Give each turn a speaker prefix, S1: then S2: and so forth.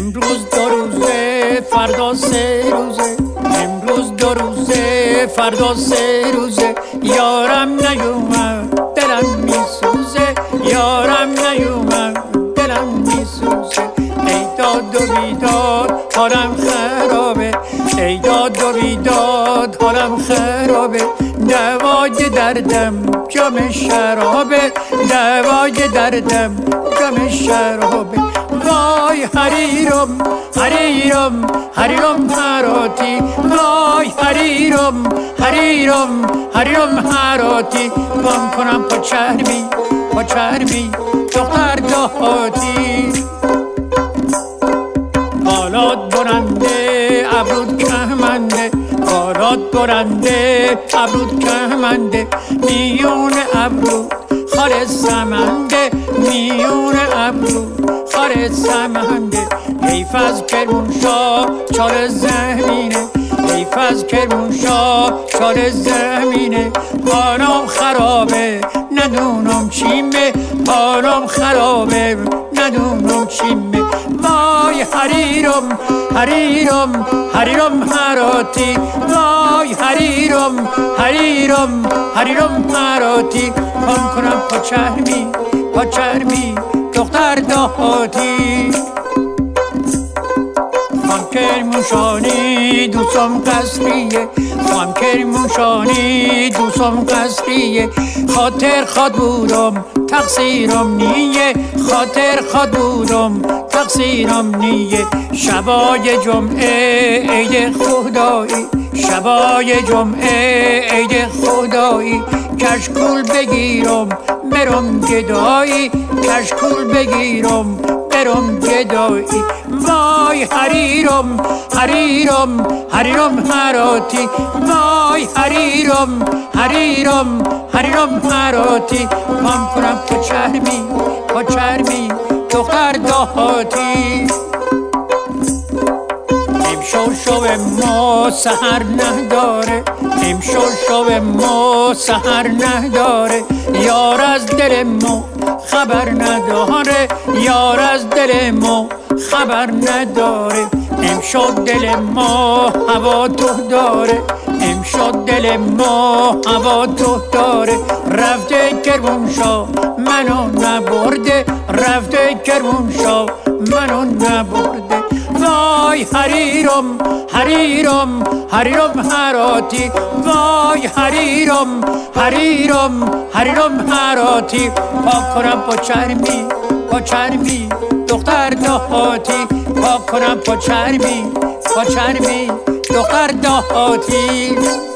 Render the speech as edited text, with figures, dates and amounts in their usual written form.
S1: امروز 2 روزه فردا 3 روزه، امروز 2 روزه فردا 3 روزه، یارم نیومد دلم میسوزه، یارم نیومد دلم میسوزه. ای داد و بیداد حالم خرابه، ای داد و بیداد حالم خرابه، دوای دردم جام شرابه، دوای دردم جام شرابه. وای حریرم حریرم حریرم هراتی، وای حریرم حریرم حریرم هراتی، بام کنم پا چرمی پا چرمی دختر دهاتی. بالات برنده ابرود کهمنده، بالات برنده ابرود کهمنده، میون ابرو خال سمنده، میون ابرو خال سمنده. حیف از کرمانشاه چال زمینه، حیف از کرمانشاه چال زمینه، حالم خرابه ندونم چیمه، حالم خرابه ندونم چیمه. وای حریرم حریرم حریرم هراتی، وای حریرم حریرم حریرم هراتی، پام کنم پا چرمی پا چرمی دختر دهاتی. خان کرمانشاهی دوستم قصریه، خان کرمانشاهی دوستم قصریه، خاطر خواد بودم تقصیرم نیه، خاطر خواد بودم تقصیرم نیه. شبای جمعه عید خدایی، شبای جمعه عید خدایی، کشکول بگیرم برم گدایی، کشکول بگیرم برم گدایی. وای حریرم حریرم حریرم هراتی، وای حریرم حریرم حریرم هراتی، پام کنم پا چرمی پا چرمی دختر دهاتی. امشو شو ما سحر نداره، امشو شو ما سحر نداره، یار از دل ما خبر نداره، یار از دل ما خبر نداره. امشو دل ما هوا تو داره، امشو دل ما هوا تو داره، رفته کرمانشاه منو نبرده، رفته کرمانشاه منو نبرده. وای حریرم حریرم حریرم هراتی، وای حریرم حریرم حریرم هراتی، پا کنم پا چرمی پا چرمی دختر دهاتی، پا کنم پا چرمی پا چرمی دختر دهاتی.